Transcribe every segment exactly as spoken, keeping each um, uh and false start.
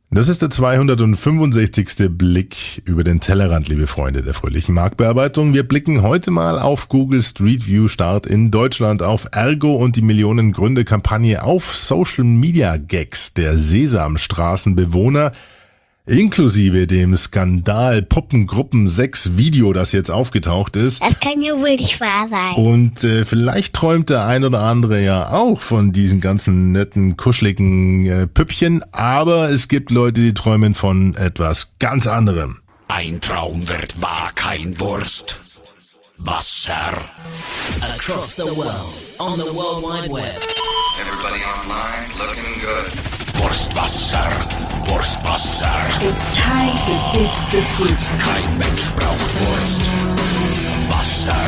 Das ist der zweihundertfünfundsechzigste Blick über den Tellerrand, liebe Freunde der fröhlichen Marktbearbeitung. Wir blicken heute mal auf Google Street View Start in Deutschland, auf Ergo und die Millionen-Gründe-Kampagne, auf Social-Media-Gags der Sesamstraßenbewohner, inklusive dem Skandal Puppengruppen sechs Video, das jetzt aufgetaucht ist. Das kann ja wohl nicht wahr sein. Und äh, vielleicht träumt der ein oder andere ja auch von diesen ganzen netten, kuscheligen äh, Püppchen, aber es gibt Leute, die träumen von etwas ganz anderem. Ein Traum wird wahr, kein Wurst. Wasser. Across the world, on the World Wide Web. Everybody online, looking good. Wurstwasser, Wurstwasser. It's time to kiss the future. Kein Mensch braucht Wurst. Wasser.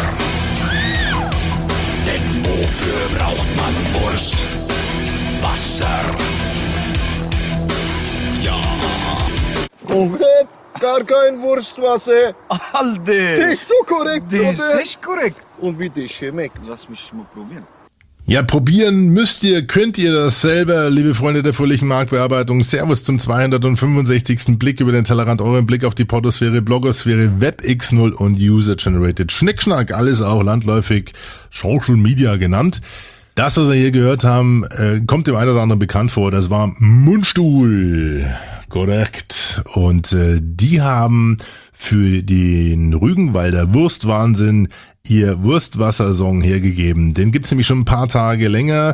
Denn wofür braucht man Wurst? Wasser. Ja. Korrekt, gar kein Wurstwasser. Alter! Das ist so korrekt, Das oder? ist korrekt. Und wie das schmeckt. Lass mich mal probieren. Ja, probieren müsst ihr, könnt ihr das selber, liebe Freunde der fröhlichen Marktbearbeitung. Servus zum zweihundertfünfundsechzigsten Blick über den Tellerrand, euren Blick auf die Podosphäre, Blogosphäre, Web X null und User-Generated Schnickschnack, alles auch landläufig Social Media genannt. Das, was wir hier gehört haben, äh, kommt dem einen oder anderen bekannt vor. Das war Mundstuhl. Korrekt. Und äh, die haben für den Rügenwalder Wurstwahnsinn ihr Wurstwasser-Song hergegeben. Den gibt's nämlich schon ein paar Tage länger,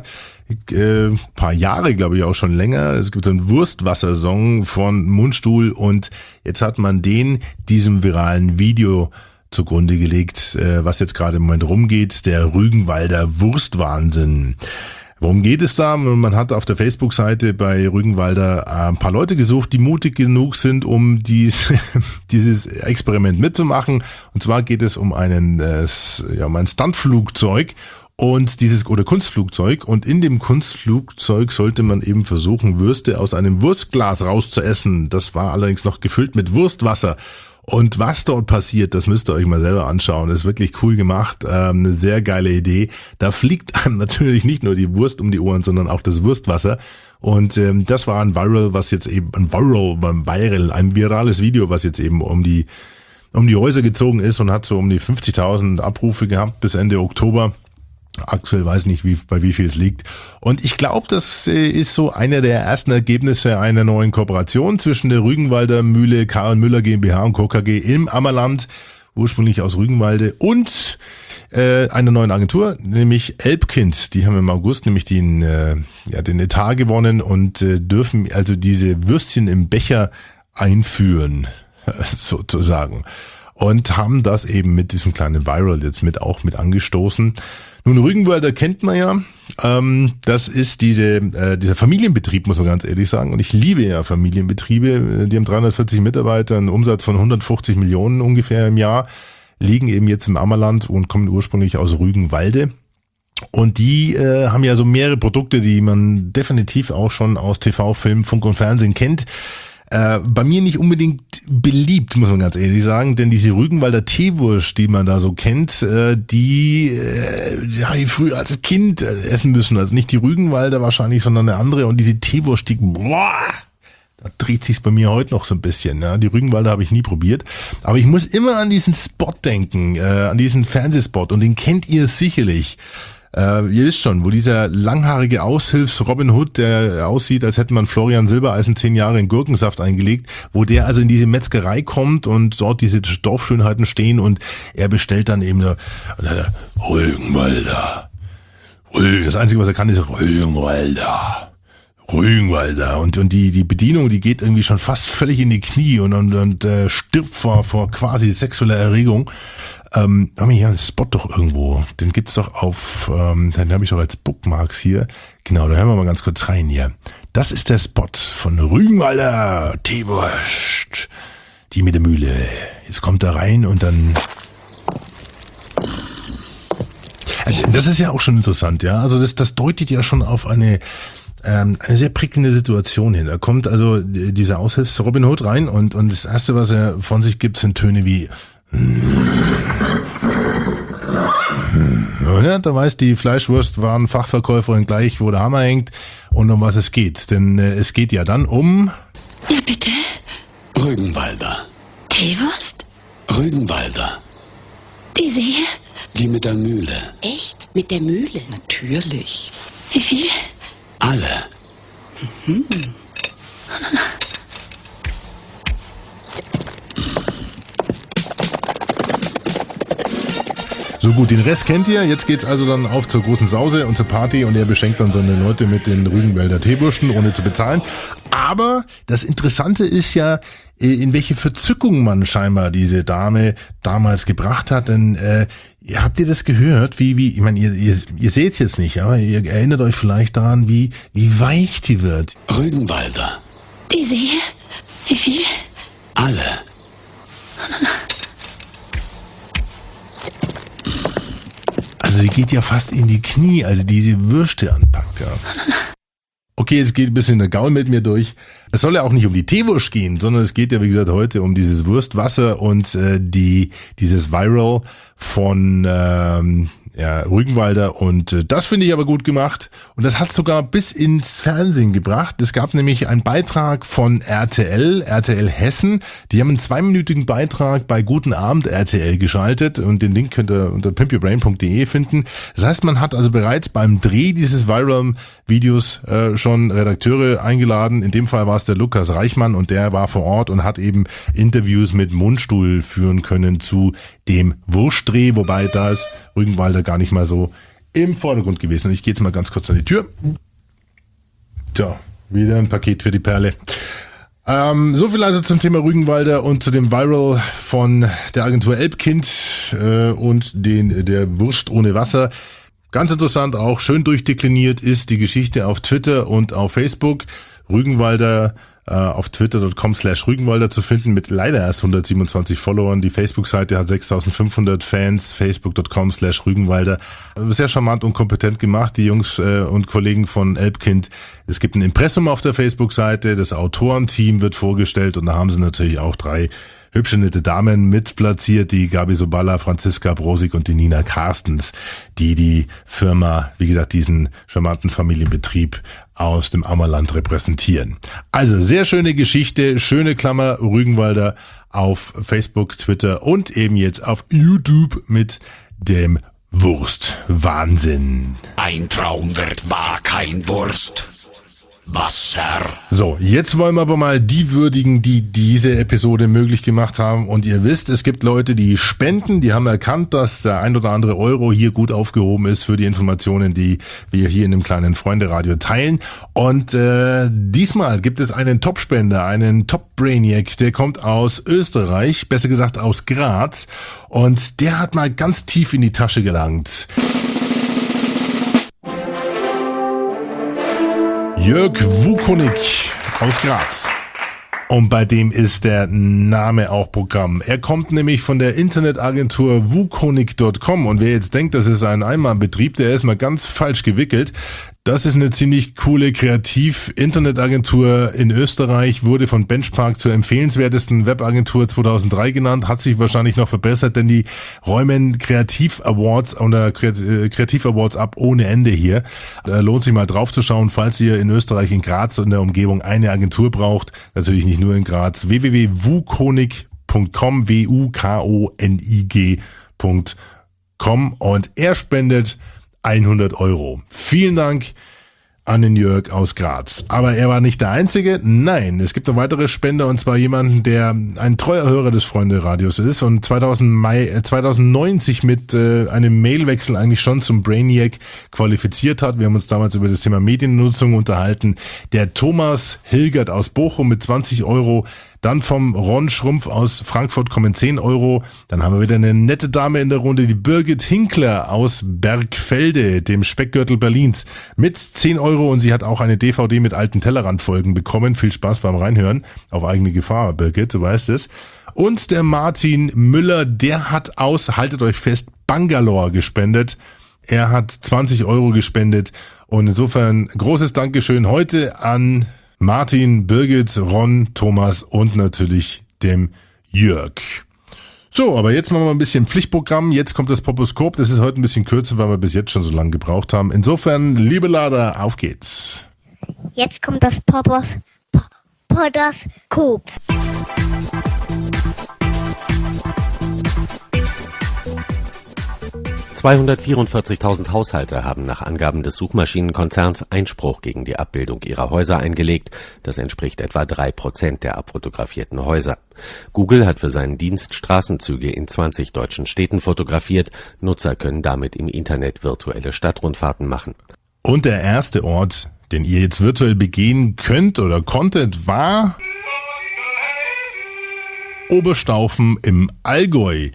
äh, paar Jahre glaube ich auch schon länger. Es gibt so einen Wurstwasser-Song von Mundstuhl und jetzt hat man den diesem viralen Video zugrunde gelegt, äh, was jetzt gerade im Moment rumgeht, der Rügenwalder Wurstwahnsinn. Worum geht es da? Man hat auf der Facebook-Seite bei Rügenwalder ein paar Leute gesucht, die mutig genug sind, um dies, dieses Experiment mitzumachen. Und zwar geht es um einen, äh, ja, um ein Stuntflugzeug und dieses oder Kunstflugzeug. Und in dem Kunstflugzeug sollte man eben versuchen, Würste aus einem Wurstglas rauszuessen. Das war allerdings noch gefüllt mit Wurstwasser. Und was dort passiert, das müsst ihr euch mal selber anschauen. Das ist wirklich cool gemacht, ähm, eine sehr geile Idee. Da fliegt einem natürlich nicht nur die Wurst um die Ohren, sondern auch das Wurstwasser. Und ähm, das war ein Viral, was jetzt eben ein Viral, ein Viral, ein virales Video, was jetzt eben um die um die Häuser gezogen ist und hat so um die fünfzigtausend Abrufe gehabt bis Ende Oktober. Aktuell weiß ich nicht, wie, bei wie viel es liegt. Und ich glaube, das ist so einer der ersten Ergebnisse einer neuen Kooperation zwischen der Rügenwalder Mühle Karl Müller GmbH und Co. K G im Ammerland, ursprünglich aus Rügenwalde, und äh, einer neuen Agentur, nämlich Elbkind. Die haben im August nämlich den, äh, ja, den Etat gewonnen und äh, dürfen also diese Würstchen im Becher einführen, sozusagen. Und haben das eben mit diesem kleinen Viral jetzt mit auch mit angestoßen. Nun, Rügenwalder kennt man ja, ähm, das ist diese äh, dieser Familienbetrieb, muss man ganz ehrlich sagen. Und ich liebe ja Familienbetriebe, die haben dreihundertvierzig Mitarbeiter, einen Umsatz von hundertfünfzig Millionen ungefähr im Jahr, liegen eben jetzt im Ammerland und kommen ursprünglich aus Rügenwalde. Und die äh, haben ja so mehrere Produkte, die man definitiv auch schon aus T V, Film, Funk und Fernsehen kennt. Äh, bei mir nicht unbedingt beliebt, muss man ganz ehrlich sagen, denn diese Rügenwalder Teewurst, die man da so kennt, äh, die äh, ja, ich früher als Kind äh, essen müssen, also nicht die Rügenwalder wahrscheinlich, sondern eine andere, und diese Teewurst, die, boah, da dreht sich's bei mir heute noch so ein bisschen. Ja. Die Rügenwalder habe ich nie probiert, aber ich muss immer an diesen Spot denken, äh, an diesen Fernsehspot, und den kennt ihr sicherlich. Äh, ihr wisst schon, wo dieser langhaarige Aushilfs Robin Hood, der aussieht, als hätte man Florian Silbereisen zehn Jahre in Gurkensaft eingelegt, wo der also in diese Metzgerei kommt und dort diese Dorfschönheiten stehen und er bestellt dann eben so, Rügenwalder. Rügen, das Einzige, was er kann, ist Rügenwalder. Rügenwalder. Und, und die, die Bedienung, die geht irgendwie schon fast völlig in die Knie und, und, und äh, stirbt vor, vor quasi sexueller Erregung. Ähm, haben wir hier einen Spot doch irgendwo. Den gibt's doch auf, ähm, den habe ich doch als Bookmarks hier. Genau, da hören wir mal ganz kurz rein hier. Das ist der Spot von Rügenwalder Teewurst. Die mit der Mühle. Jetzt kommt er rein und dann... Das ist ja auch schon interessant, ja. Also das, das deutet ja schon auf eine... eine sehr prickelnde Situation hin. Da kommt also dieser Aushilfs Robin Hood rein und, und das Erste, was er von sich gibt, sind Töne wie ja, da weiß die Fleischwurstwarenfachverkäuferin gleich, wo der Hammer hängt und um was es geht. Denn äh, es geht ja dann um... Ja, bitte? Rügenwalder. Teewurst? Rügenwalder. Diese hier? Die mit der Mühle. Echt? Mit der Mühle? Natürlich. Wie viel? Alle. Mhm. So gut, den Rest kennt ihr. Jetzt geht's also dann auf zur großen Sause und zur Party und er beschenkt dann seine Leute mit den Rügenwälder Teewürsten, ohne zu bezahlen. Aber das Interessante ist ja, in welche Verzückung man scheinbar diese Dame damals gebracht hat. Denn äh, habt ihr das gehört? Wie, wie, ich meine, ihr, ihr, ihr seht es jetzt nicht, aber ihr erinnert euch vielleicht daran, wie, wie weich die wird. Rügenwalder. Diese hier? Wie viel? Alle. Also die geht ja fast in die Knie, also diese Würste anpackt, ja. Okay, es geht ein bisschen der Gaul mit mir durch. Es soll ja auch nicht um die Teewurst gehen, sondern es geht ja, wie gesagt, heute um dieses Wurstwasser und äh, die dieses Viral von ähm, ja, Rügenwalder. Und äh, das finde ich aber gut gemacht. Und das hat sogar bis ins Fernsehen gebracht. Es gab nämlich einen Beitrag von R T L, R T L Hessen. Die haben einen zweiminütigen Beitrag bei Guten Abend R T L geschaltet. Und den Link könnt ihr unter pimp your brain punkt de finden. Das heißt, man hat also bereits beim Dreh dieses Viral-Videos äh, schon Redakteure eingeladen. In dem Fall war es der Lukas Reichmann und der war vor Ort und hat eben Interviews mit Mundstuhl führen können zu dem Wurstdreh, wobei da ist Rügenwalder gar nicht mal so im Vordergrund gewesen. Und ich gehe jetzt mal ganz kurz an die Tür. Tja, wieder ein Paket für die Perle. Ähm, so viel also zum Thema Rügenwalder und zu dem Viral von der Agentur Elbkind äh, und den der Wurst ohne Wasser. Ganz interessant auch, schön durchdekliniert ist die Geschichte auf Twitter und auf Facebook. Rügenwalder äh, auf twitter punkt com slash Rügenwalder zu finden mit leider erst hundertsiebenundzwanzig Followern. Die Facebook-Seite hat sechstausendfünfhundert Fans, facebook punkt com slash Rügenwalder. Sehr charmant und kompetent gemacht, die Jungs äh, und Kollegen von Elbkind. Es gibt ein Impressum auf der Facebook-Seite, das Autorenteam wird vorgestellt und da haben sie natürlich auch drei hübsche, nette Damen mit platziert, die Gabi Soballa, Franziska Brosig und die Nina Carstens, die die Firma, wie gesagt, diesen charmanten Familienbetrieb aus dem Ammerland repräsentieren. Also sehr schöne Geschichte, schöne Klammer Rügenwalder auf Facebook, Twitter und eben jetzt auf YouTube mit dem Wurstwahnsinn. Ein Traum wird wahr, kein Wurst. Wasser. So, jetzt wollen wir aber mal die würdigen, die diese Episode möglich gemacht haben. Und ihr wisst, es gibt Leute, die spenden, die haben erkannt, dass der ein oder andere Euro hier gut aufgehoben ist für die Informationen, die wir hier in dem kleinen Freunde-Radio teilen. Und äh, diesmal gibt es einen Top-Spender, einen Top-Brainiac, der kommt aus Österreich, besser gesagt aus Graz. Und der hat mal ganz tief in die Tasche gelangt. Jörg Wukonik aus Graz. Und bei dem ist der Name auch Programm. Er kommt nämlich von der Internetagentur wukonik punkt com und wer jetzt denkt, das ist ein Einmannbetrieb, der ist mal ganz falsch gewickelt. Das ist eine ziemlich coole Kreativ-Internetagentur in Österreich, wurde von Benchmark zur empfehlenswertesten Webagentur zweitausenddrei genannt, hat sich wahrscheinlich noch verbessert, denn die räumen Kreativ-Awards oder Kreativ-Awards ab ohne Ende hier. Da lohnt sich mal drauf zu schauen, falls ihr in Österreich, in Graz und der Umgebung eine Agentur braucht. Natürlich nicht nur in Graz. w w w punkt wukonig punkt com, W U K O N I G punkt com und er spendet hundert Euro. Vielen Dank an den Jörg aus Graz. Aber er war nicht der Einzige. Nein, es gibt noch weitere Spender und zwar jemanden, der ein treuer Hörer des Freunde-Radios ist und zweitausendneun sich mit äh, einem Mailwechsel eigentlich schon zum Brainiac qualifiziert hat. Wir haben uns damals über das Thema Mediennutzung unterhalten. Der Thomas Hilgert aus Bochum mit zwanzig Euro. Dann vom Ron Schrumpf aus Frankfurt kommen zehn Euro. Dann haben wir wieder eine nette Dame in der Runde, die Birgit Hinkler aus Bergfelde, dem Speckgürtel Berlins, mit zehn Euro. Und sie hat auch eine D V D mit alten Tellerrand-Folgen bekommen. Viel Spaß beim Reinhören. Auf eigene Gefahr, Birgit, du weißt es. Und der Martin Müller, der hat aus, haltet euch fest, Bangalore gespendet. Er hat zwanzig Euro gespendet. Und insofern großes Dankeschön heute an Martin, Birgit, Ron, Thomas und natürlich dem Jörg. So, aber jetzt machen wir ein bisschen Pflichtprogramm. Jetzt kommt das Poposkop. Das ist heute ein bisschen kürzer, weil wir bis jetzt schon so lange gebraucht haben. Insofern, liebe Lader, auf geht's. Jetzt kommt das Popos, P- Podoskop. zweihundertvierundvierzigtausend Haushalte haben nach Angaben des Suchmaschinenkonzerns Einspruch gegen die Abbildung ihrer Häuser eingelegt. Das entspricht etwa drei Prozent der abfotografierten Häuser. Google hat für seinen Dienst Straßenzüge in zwanzig deutschen Städten fotografiert. Nutzer können damit im Internet virtuelle Stadtrundfahrten machen. Und der erste Ort, den ihr jetzt virtuell begehen könnt oder konntet, war Oberstaufen im Allgäu.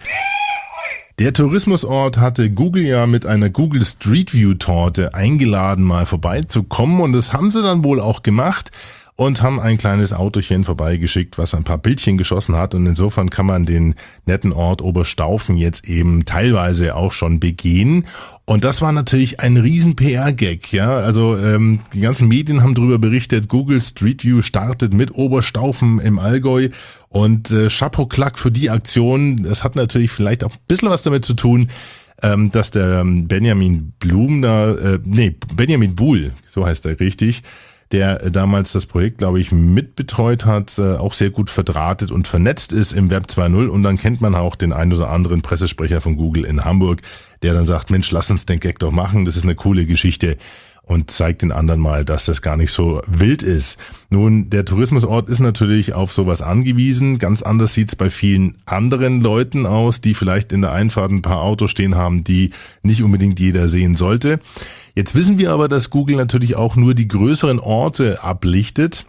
Der Tourismusort hatte Google ja mit einer Google Street View Torte eingeladen, mal vorbeizukommen, und das haben sie dann wohl auch gemacht und haben ein kleines Autochen vorbeigeschickt, was ein paar Bildchen geschossen hat, und insofern kann man den netten Ort Oberstaufen jetzt eben teilweise auch schon begehen. Und das war natürlich ein riesen P R-Gag, ja, also ähm, die ganzen Medien haben darüber berichtet, Google Street View startet mit Oberstaufen im Allgäu. Und äh, Chapeau Klack für die Aktion. Das hat natürlich vielleicht auch ein bisschen was damit zu tun, ähm, dass der Benjamin Blum da, äh, nee, Benjamin Buhl, so heißt er richtig, der äh, damals das Projekt, glaube ich, mitbetreut hat, äh, auch sehr gut verdrahtet und vernetzt ist im Web zwei Punkt null. Und dann kennt man auch den ein oder anderen Pressesprecher von Google in Hamburg, der dann sagt, Mensch, lass uns den Gag doch machen, das ist eine coole Geschichte. Und zeigt den anderen mal, dass das gar nicht so wild ist. Nun, der Tourismusort ist natürlich auf sowas angewiesen. Ganz anders sieht's bei vielen anderen Leuten aus, die vielleicht in der Einfahrt ein paar Autos stehen haben, die nicht unbedingt jeder sehen sollte. Jetzt wissen wir aber, dass Google natürlich auch nur die größeren Orte ablichtet.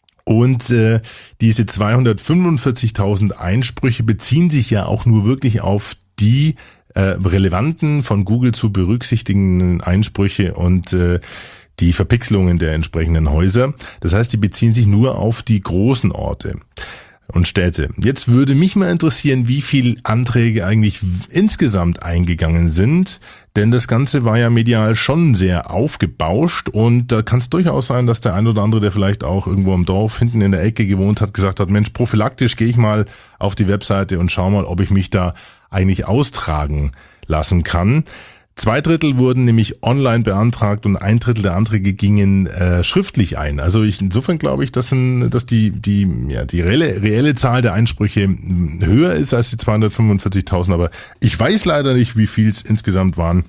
Und äh, diese zweihundertfünfundvierzigtausend Einsprüche beziehen sich ja auch nur wirklich auf die Äh, relevanten, von Google zu berücksichtigenden Einsprüche und äh, die Verpixelungen der entsprechenden Häuser. Das heißt, die beziehen sich nur auf die großen Orte und Städte. Jetzt würde mich mal interessieren, wie viele Anträge eigentlich insgesamt eingegangen sind, denn das Ganze war ja medial schon sehr aufgebauscht, und da kann es durchaus sein, dass der ein oder andere, der vielleicht auch irgendwo am Dorf hinten in der Ecke gewohnt hat, gesagt hat, Mensch, prophylaktisch gehe ich mal auf die Webseite und schau mal, ob ich mich da eigentlich austragen lassen kann. Zwei Drittel wurden nämlich online beantragt und ein Drittel der Anträge gingen äh, schriftlich ein. Also ich, insofern glaube ich, dass, ein, dass die, die, ja, die reelle, reelle Zahl der Einsprüche höher ist als die zweihundertfünfundvierzigtausend, aber ich weiß leider nicht, wie viel es insgesamt waren.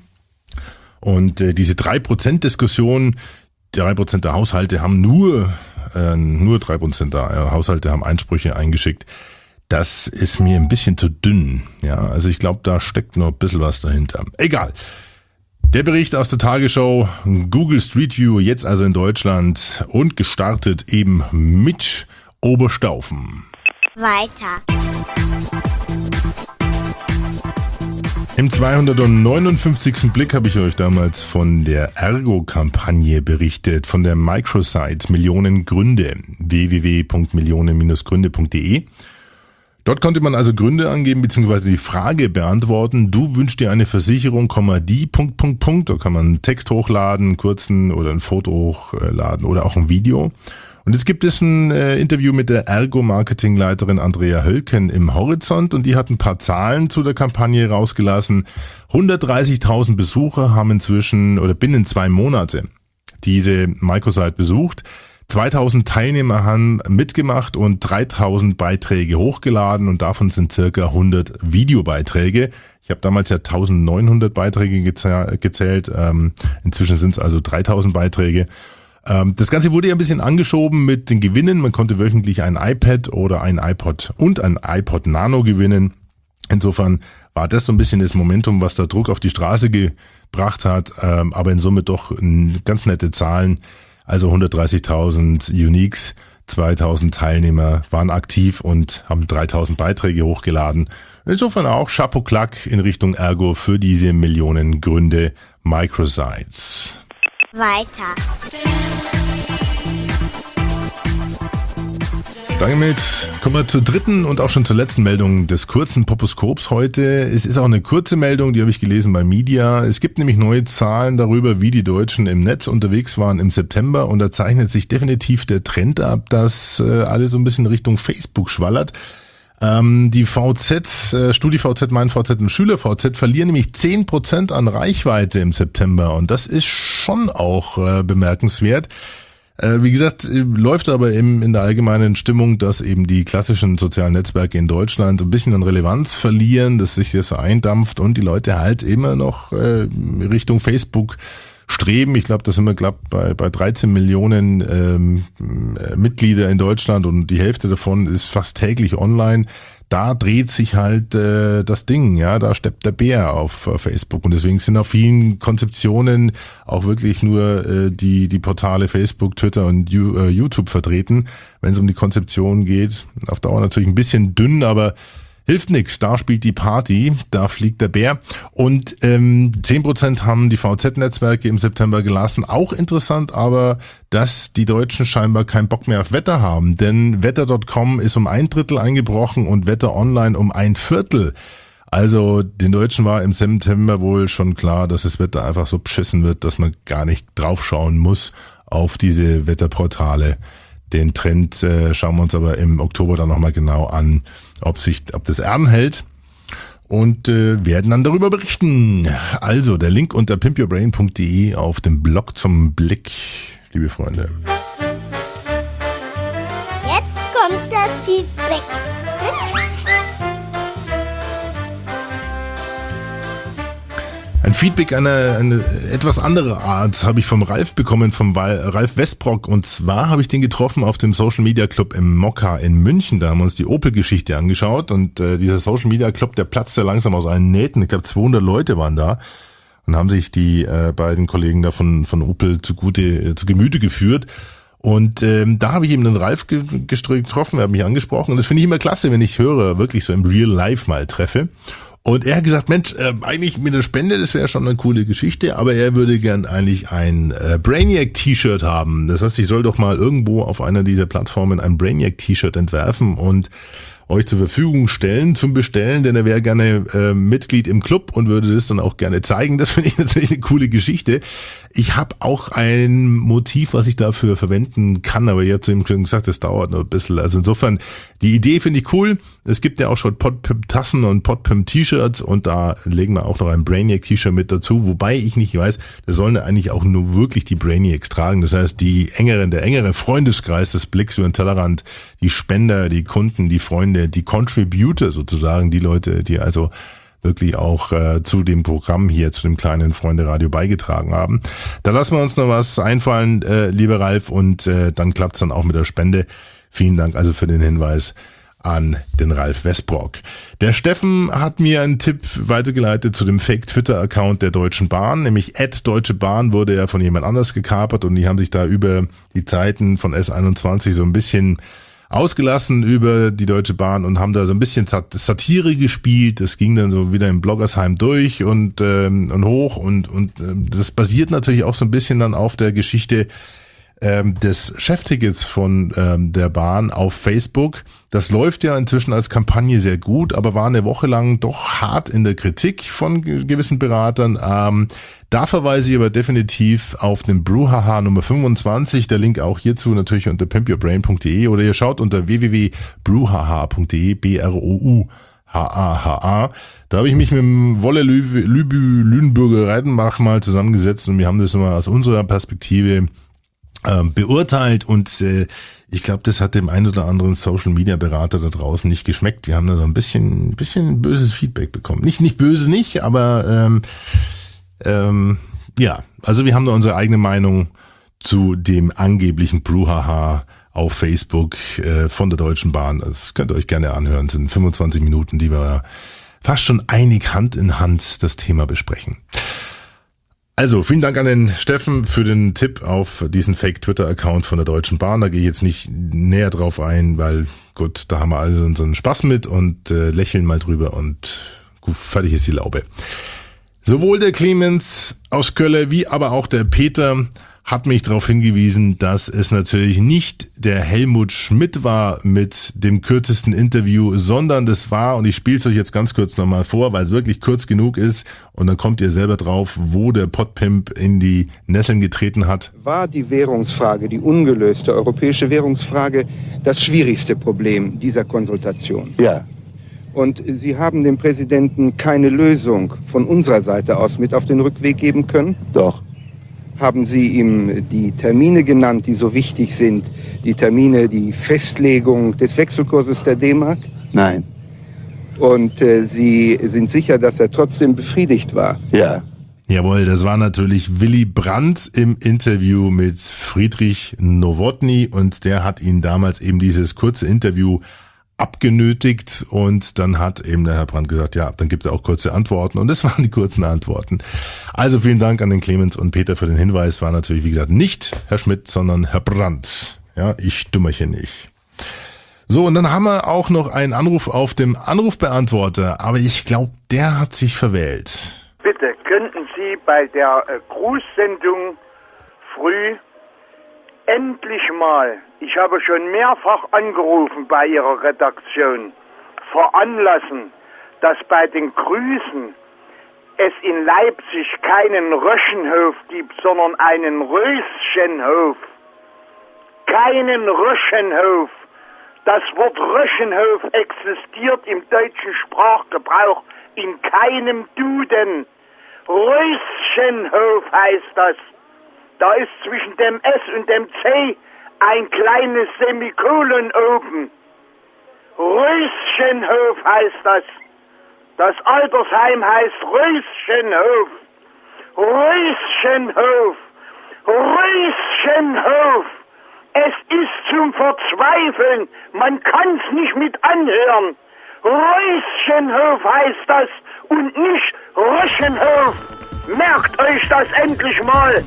Und äh, diese drei Prozent Diskussion, drei Prozent der Haushalte haben nur, äh, nur drei Prozent der Haushalte haben Einsprüche eingeschickt. Das ist mir ein bisschen zu dünn. Ja, also ich glaube, da steckt noch ein bisschen was dahinter. Egal. Der Bericht aus der Tagesschau, Google Street View, jetzt also in Deutschland und gestartet eben mit Oberstaufen. Weiter. Im zweihundertneunundfünfzigsten Blick habe ich euch damals von der Ergo-Kampagne berichtet, von der Microsite Millionen Gründe, w w w punkt millionen Gründe punkt de. Dort konnte man also Gründe angeben bzw. die Frage beantworten, du wünschst dir eine Versicherung, die, Punkt, Punkt, Punkt. Da kann man einen Text hochladen, einen kurzen oder ein Foto hochladen oder auch ein Video. Und jetzt gibt es ein äh, Interview mit der Ergo-Marketingleiterin Andrea Hölken im Horizont, und die hat ein paar Zahlen zu der Kampagne rausgelassen. hundertdreißigtausend Besucher haben inzwischen oder binnen zwei Monate diese Microsite besucht. zweitausend Teilnehmer haben mitgemacht und dreitausend Beiträge hochgeladen, und davon sind circa hundert Videobeiträge. Ich habe damals ja eintausendneunhundert Beiträge gezählt, ähm, inzwischen sind es also dreitausend Beiträge. Ähm, das Ganze wurde ja ein bisschen angeschoben mit den Gewinnen. Man konnte wöchentlich ein iPad oder ein iPod und ein iPod Nano gewinnen. Insofern war das so ein bisschen das Momentum, was da Druck auf die Straße gebracht hat, ähm, aber in Summe doch ganz nette Zahlen. Also hundertdreißigtausend Uniques, zweitausend Teilnehmer waren aktiv und haben dreitausend Beiträge hochgeladen. Insofern auch Chapeau Klack in Richtung Ergo für diese Millionen Gründe Microsites. Weiter. Damit kommen wir zur dritten und auch schon zur letzten Meldung des kurzen Poposkops heute. Es ist auch eine kurze Meldung, die habe ich gelesen bei Media. Es gibt nämlich neue Zahlen darüber, wie die Deutschen im Netz unterwegs waren im September, und da zeichnet sich definitiv der Trend ab, dass äh, alles so ein bisschen Richtung Facebook schwallert. Ähm, die V Z, äh, StudiVZ, mein V Z und SchülerVZ verlieren nämlich zehn Prozent an Reichweite im September, und das ist schon auch äh, bemerkenswert. Äh, wie gesagt, läuft aber eben in der allgemeinen Stimmung, dass eben die klassischen sozialen Netzwerke in Deutschland ein bisschen an Relevanz verlieren, dass sich das eindampft und die Leute halt immer noch äh, Richtung Facebook streben. Ich glaube, da sind wir glaub, bei, bei dreizehn Millionen ähm, äh, Mitglieder in Deutschland und die Hälfte davon ist fast täglich online. Da dreht sich halt äh, das Ding, ja, da steppt der Bär auf äh, Facebook und deswegen sind auf vielen Konzeptionen auch wirklich nur äh, die die Portale Facebook, Twitter und you, äh, YouTube vertreten, wenn es um die Konzeption geht. Auf Dauer natürlich ein bisschen dünn, aber hilft nix, da spielt die Party, da fliegt der Bär und ähm, zehn Prozent haben die V Z-Netzwerke im September gelassen. Auch interessant, aber dass die Deutschen scheinbar keinen Bock mehr auf Wetter haben, denn Wetter Punkt com ist um ein Drittel eingebrochen und Wetter Online um ein Viertel. Also den Deutschen war im September wohl schon klar, dass das Wetter einfach so beschissen wird, dass man gar nicht draufschauen muss auf diese Wetterportale. Den Trend äh, schauen wir uns aber im Oktober dann nochmal genau an, ob sich, ob das anhält und äh, werden dann darüber berichten. Also der Link unter pimp your brain punkt de auf dem Blog zum Blick, liebe Freunde. Jetzt kommt das Feedback. Ein Feedback einer eine etwas andere Art habe ich vom Ralf bekommen, vom Ralf Westbrock. Und zwar habe ich den getroffen auf dem Social Media Club im Mokka in München. Da haben wir uns die Opel-Geschichte angeschaut. Und äh, dieser Social Media Club, der platzt ja langsam aus allen Nähten. Ich glaube, zweihundert Leute waren da und haben sich die äh, beiden Kollegen da von, von Opel zugute, äh, zu Gemüte geführt. Und ähm, da habe ich eben den Ralf ge- getroffen, er hat mich angesprochen. Und das finde ich immer klasse, wenn ich Hörer wirklich so im Real Life mal treffe. Und er hat gesagt, Mensch, äh, eigentlich mit der Spende, das wäre schon eine coole Geschichte, aber er würde gern eigentlich ein äh, Brainiac-T-Shirt haben. Das heißt, ich soll doch mal irgendwo auf einer dieser Plattformen ein Brainiac-T-Shirt entwerfen und euch zur Verfügung stellen zum Bestellen, denn er wäre gerne äh, Mitglied im Club und würde das dann auch gerne zeigen. Das finde ich natürlich eine coole Geschichte. Ich habe auch ein Motiv, was ich dafür verwenden kann, aber ich habe zu ihm schon gesagt, das dauert noch ein bisschen. Also insofern, die Idee finde ich cool. Es gibt ja auch schon Podpimp-Tassen und Podpimp-T-Shirts und da legen wir auch noch ein Brainiac-T-Shirt mit dazu, wobei ich nicht weiß, das sollen eigentlich auch nur wirklich die Brainiacs tragen. Das heißt, die engeren, der engere Freundeskreis des Blicks über den Tellerrand, die Spender, die Kunden, die Freunde, die Contributor sozusagen, die Leute, die also wirklich auch äh, zu dem Programm hier, zu dem kleinen Freunde-Radio beigetragen haben. Da lassen wir uns noch was einfallen, äh, lieber Ralf, und äh, dann klappt's dann auch mit der Spende. Vielen Dank also für den Hinweis an den Ralf Westbrock. Der Steffen hat mir einen Tipp weitergeleitet zu dem Fake-Twitter-Account der Deutschen Bahn, nämlich at Deutsche Bahn wurde ja von jemand anders gekapert und die haben sich da über die Zeiten von S einundzwanzig so ein bisschen ausgelassen über die Deutsche Bahn und haben da so ein bisschen Satire gespielt. Das ging dann so wieder im Bloggersheim durch und ähm, und hoch und und äh, das basiert natürlich auch so ein bisschen dann auf der Geschichte ähm, des Cheftickets von ähm, der Bahn auf Facebook. Das läuft ja inzwischen als Kampagne sehr gut, aber war eine Woche lang doch hart in der Kritik von gewissen Beratern. Ähm, da verweise ich aber definitiv auf den Brouhaha Nummer fünfundzwanzig. Der Link auch hierzu natürlich unter pimp your brain punkt de oder ihr schaut unter w w w punkt brouhaha punkt de, B R O U H A H A. Da habe ich mich mit dem Wolle Lübü Lüneburger Reidenbach mal zusammengesetzt und wir haben das mal aus unserer Perspektive äh, beurteilt und äh, ich glaube, das hat dem einen oder anderen Social-Media-Berater da draußen nicht geschmeckt. Wir haben da so ein bisschen, bisschen böses Feedback bekommen. Nicht, nicht böse nicht, aber ähm, ähm, ja, also wir haben da unsere eigene Meinung zu dem angeblichen Brouhaha auf Facebook äh, von der Deutschen Bahn. Das könnt ihr euch gerne anhören. Das sind fünfundzwanzig Minuten, die wir fast schon einig Hand in Hand das Thema besprechen. Also, vielen Dank an den Steffen für den Tipp auf diesen Fake-Twitter-Account von der Deutschen Bahn. Da gehe ich jetzt nicht näher drauf ein, weil, gut, da haben wir alle so einen Spaß mit und äh, lächeln mal drüber und gut, fertig ist die Laube. Sowohl der Clemens aus Köln wie aber auch der Peter hat mich darauf hingewiesen, dass es natürlich nicht der Helmut Schmidt war mit dem kürzesten Interview, sondern das war, und ich spiele es euch jetzt ganz kurz nochmal vor, weil es wirklich kurz genug ist und dann kommt ihr selber drauf, wo der Podpimp in die Nesseln getreten hat. War die Währungsfrage, die ungelöste europäische Währungsfrage, das schwierigste Problem dieser Konsultation? Ja. Und Sie haben dem Präsidenten keine Lösung von unserer Seite aus mit auf den Rückweg geben können? Doch. Haben Sie ihm die Termine genannt, die so wichtig sind? Die Termine, die Festlegung des Wechselkurses der D-Mark? Nein. Und äh, Sie sind sicher, dass er trotzdem befriedigt war? Ja. Jawohl, das war natürlich Willy Brandt im Interview mit Friedrich Nowotny und der hat ihn damals eben dieses kurze Interview abgenötigt und dann hat eben der Herr Brandt gesagt, ja, dann gibt es auch kurze Antworten und das waren die kurzen Antworten. Also vielen Dank an den Clemens und Peter für den Hinweis, war natürlich wie gesagt nicht Herr Schmidt, sondern Herr Brandt. Ja, ich Dümmerchen nicht. So, und dann haben wir auch noch einen Anruf auf dem Anrufbeantworter, aber ich glaube, der hat sich verwählt. Bitte, könnten Sie bei der äh, Grußsendung früh endlich mal, ich habe schon mehrfach angerufen bei Ihrer Redaktion, veranlassen, dass bei den Grüßen es in Leipzig keinen Röschenhof gibt, sondern einen Röschenhof. Keinen Röschenhof. Das Wort Röschenhof existiert im deutschen Sprachgebrauch in keinem Duden. Röschenhof heißt das. Da ist zwischen dem S und dem C ein kleines Semikolon oben. Röschenhof heißt das. Das Altersheim heißt Röschenhof. Röschenhof. Röschenhof. Es ist zum Verzweifeln. Man kann's nicht mit anhören. Röschenhof heißt das und nicht Röschenhof. Merkt euch das endlich mal.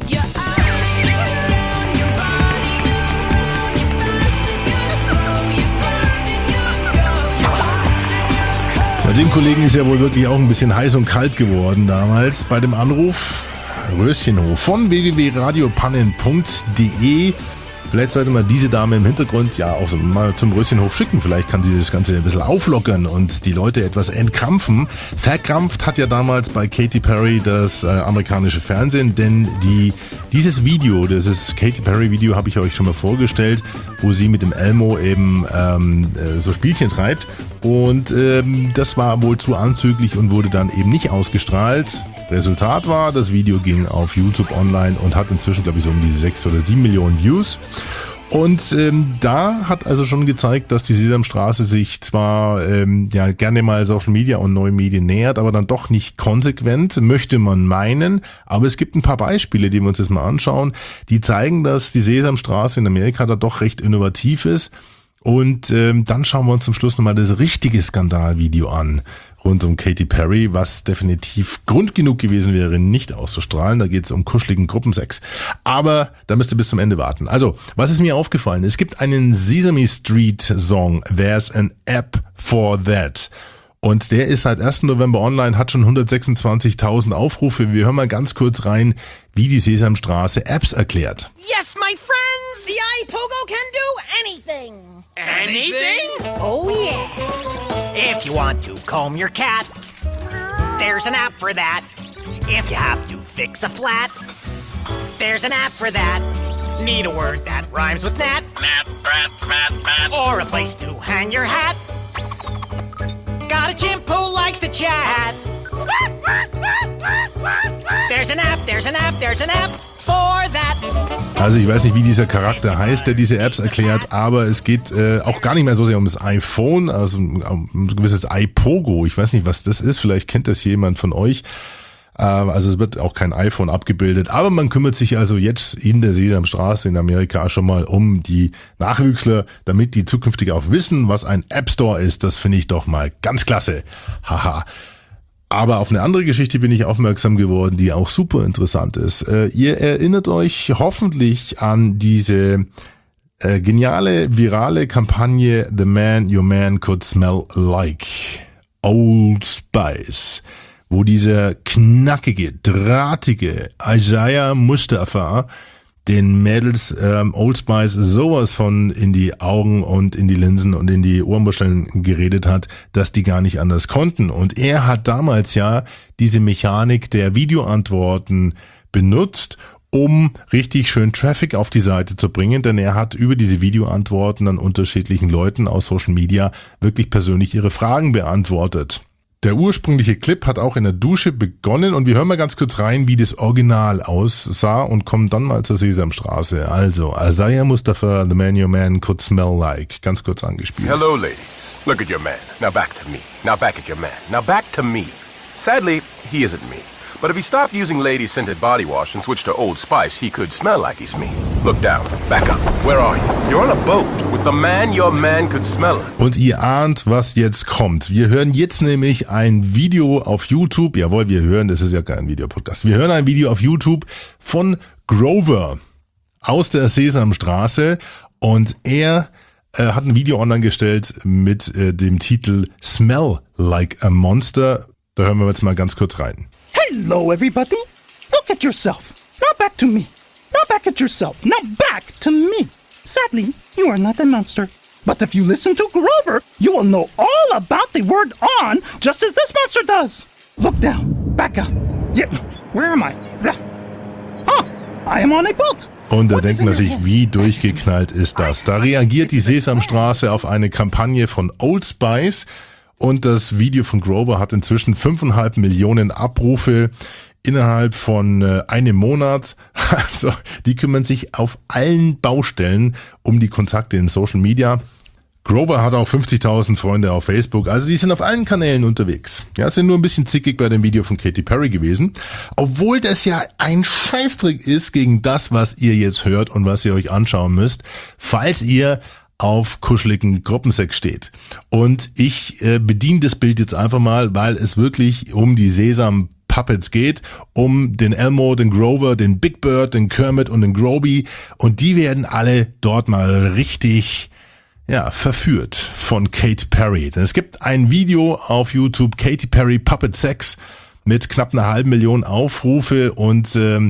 Bei dem Kollegen ist ja wohl wirklich auch ein bisschen heiß und kalt geworden damals bei dem Anruf. Röschenhof von w w w punkt radiopannen punkt d e. Vielleicht sollte man diese Dame im Hintergrund ja auch so mal zum Röschenhof schicken. Vielleicht kann sie das Ganze ein bisschen auflockern und die Leute etwas entkrampfen. Verkrampft hat ja damals bei Katy Perry das äh, amerikanische Fernsehen, denn die dieses Video, dieses Katy Perry Video habe ich euch schon mal vorgestellt, wo sie mit dem Elmo eben ähm, äh, so Spielchen treibt. Und ähm, das war wohl zu anzüglich und wurde dann eben nicht ausgestrahlt. Resultat war, das Video ging auf YouTube online und hat inzwischen, glaube ich, so um die sechs oder sieben Millionen Views. Und ähm, da hat also schon gezeigt, dass die Sesamstraße sich zwar ähm, ja gerne mal Social Media und neuen Medien nähert, aber dann doch nicht konsequent, möchte man meinen. Aber es gibt ein paar Beispiele, die wir uns jetzt mal anschauen, die zeigen, dass die Sesamstraße in Amerika da doch recht innovativ ist. Und ähm, dann schauen wir uns zum Schluss nochmal das richtige Skandalvideo an rund um Katy Perry, was definitiv Grund genug gewesen wäre, nicht auszustrahlen. Da geht es um kuscheligen Gruppensex. Aber da müsst ihr bis zum Ende warten. Also, was ist mir aufgefallen? Es gibt einen Sesame Street Song, There's an App for That. Und der ist seit ersten November online, hat schon hundertsechsundzwanzigtausend Aufrufe. Wir hören mal ganz kurz rein, wie die Sesamstraße Apps erklärt. Yes, my friends, the iPogo can do anything. Anything? Oh yeah. If you want to comb your cat, there's an app for that. If you have to fix a flat, there's an app for that. Need a word that rhymes with gnat, gnat, rat, rat, rat, or a place to hang your hat. Got a chimp who likes to chat. There's an app, there's an app, there's an app for that. Also ich weiß nicht, wie dieser Charakter heißt, der diese Apps erklärt, aber es geht äh, auch gar nicht mehr so sehr um das iPhone, also um ein gewisses iPogo. Ich weiß nicht, was das ist, vielleicht kennt das jemand von euch. Äh, also es wird auch kein iPhone abgebildet, aber man kümmert sich also jetzt in der Sesamstraße in Amerika schon mal um die Nachwüchsler, damit die zukünftig auch wissen, was ein App Store ist. Das finde ich doch mal ganz klasse. Haha. Aber auf eine andere Geschichte bin ich aufmerksam geworden, die auch super interessant ist. Äh, ihr erinnert euch hoffentlich an diese äh, geniale, virale Kampagne The Man Your Man Could Smell Like, Old Spice, wo dieser knackige, drahtige Isaiah Mustafa den Mädels ähm, Old Spice sowas von in die Augen und in die Linsen und in die Ohrmuscheln geredet hat, dass die gar nicht anders konnten. Und er hat damals ja diese Mechanik der Videoantworten benutzt, um richtig schön Traffic auf die Seite zu bringen, denn er hat über diese Videoantworten an unterschiedlichen Leuten aus Social Media wirklich persönlich ihre Fragen beantwortet. Der ursprüngliche Clip hat auch in der Dusche begonnen und wir hören mal ganz kurz rein, wie das Original aussah und kommen dann mal zur Sesamstraße. Also, Isaiah Mustafa, The Man Your Man Could Smell Like. Ganz kurz angespielt. Hello, ladies. Look at your man. Now back to me. Now back at your man. Now back to me. Sadly, he isn't me. But if he stopped using lady-scented body wash and switched to Old Spice, he could smell like he's me. Look down. Back up. Where are you? You're on a boat with the man your man could smell. Und ihr ahnt, was jetzt kommt. Wir hören jetzt nämlich ein Video auf YouTube. Jawohl, wir hören, das ist ja kein Videopodcast. Wir hören ein Video auf YouTube von Grover aus der Sesamstraße und er äh, hat ein Video online gestellt mit äh, dem Titel Smell Like a Monster. Da hören wir jetzt mal ganz kurz rein. Hello, everybody. Look at yourself. Now back to me. Now back at yourself. Now back to me. Sadly, you are not a monster. But if you listen to Grover, you will know all about the word on, just as this monster does. Look down. Back up. Yeah. Where am I? Oh, I am on a boat. Und da denkt man sich, wie durchgeknallt ist das? Da reagiert die Sesamstraße auf eine Kampagne von Old Spice. Und das Video von Grover hat inzwischen fünfeinhalb Millionen Abrufe innerhalb von äh, einem Monat. Also die kümmern sich auf allen Baustellen um die Kontakte in Social Media. Grover hat auch fünfzigtausend Freunde auf Facebook, also die sind auf allen Kanälen unterwegs. Ja, sind nur ein bisschen zickig bei dem Video von Katy Perry gewesen. Obwohl das ja ein Scheißtrick ist gegen das, was ihr jetzt hört und was ihr euch anschauen müsst, falls ihr auf kuscheligen Gruppensex steht. Und ich äh, bediene das Bild jetzt einfach mal, weil es wirklich um die Sesam Puppets geht, um den Elmo, den Grover, den Big Bird, den Kermit und den Groby. Und die werden alle dort mal richtig, ja, verführt von Katy Perry. Denn es gibt ein Video auf YouTube, Katy Perry Puppet Sex, mit knapp einer halben Million Aufrufe und ähm,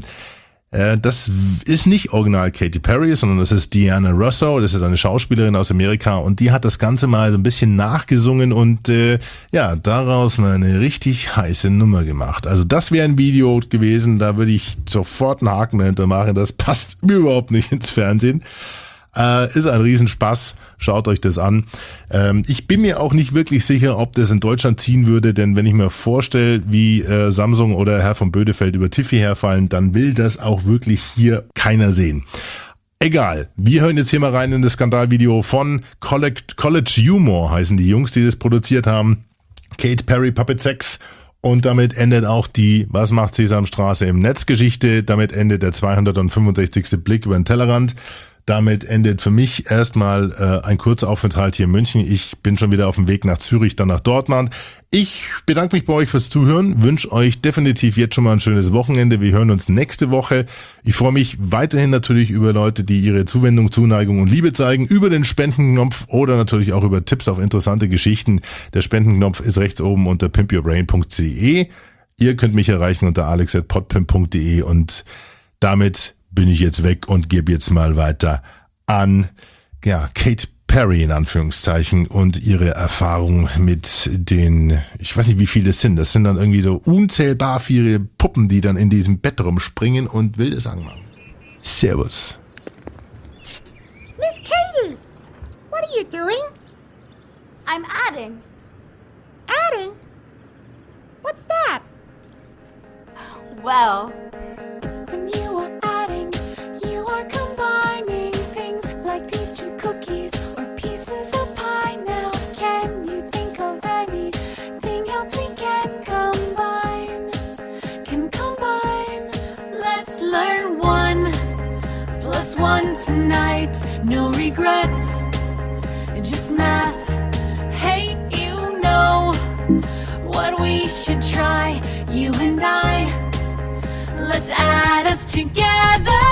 das ist nicht original Katy Perry, sondern das ist Diana Russo, das ist eine Schauspielerin aus Amerika und die hat das Ganze mal so ein bisschen nachgesungen und äh, ja, daraus mal eine richtig heiße Nummer gemacht. Also das wäre ein Video gewesen, da würde ich sofort einen Haken dahinter machen, das passt überhaupt nicht ins Fernsehen. Äh, ist ein Riesenspaß, schaut euch das an. Ähm, ich bin mir auch nicht wirklich sicher, ob das in Deutschland ziehen würde, denn wenn ich mir vorstelle, wie äh, Samsung oder Herr von Bödefeld über Tiffy herfallen, dann will das auch wirklich hier keiner sehen. Egal, wir hören jetzt hier mal rein in das Skandalvideo von College, College Humor, heißen die Jungs, die das produziert haben. Katy Perry Puppet Sex. Und damit endet auch die Was macht Sesamstraße im Netz-Geschichte. Damit endet der zweihundertfünfundsechzigste Blick über den Tellerrand. Damit endet für mich erstmal äh, ein kurzer Aufenthalt hier in München. Ich bin schon wieder auf dem Weg nach Zürich, dann nach Dortmund. Ich bedanke mich bei euch fürs Zuhören, wünsche euch definitiv jetzt schon mal ein schönes Wochenende. Wir hören uns nächste Woche. Ich freue mich weiterhin natürlich über Leute, die ihre Zuwendung, Zuneigung und Liebe zeigen, über den Spendenknopf oder natürlich auch über Tipps auf interessante Geschichten. Der Spendenknopf ist rechts oben unter pimp your brain punkt de. Ihr könnt mich erreichen unter alex at podpimp punkt de und damit bin ich jetzt weg und gebe jetzt mal weiter an ja, Katy Perry in Anführungszeichen und ihre Erfahrung mit den, ich weiß nicht wie viele es sind, das sind dann irgendwie so unzählbar viele Puppen, die dann in diesem Bett rumspringen und wilde Sachen machen. Servus. Miss Katy, what are you doing? I'm adding. Adding? What's that? Well, when you are adding, you are combining things like these two cookies or pieces of pie. Now, can you think of anything else we can combine? Can combine. Let's learn one plus one tonight. No regrets, just math. Hey, you know what we should try, you and I. Let's add us together.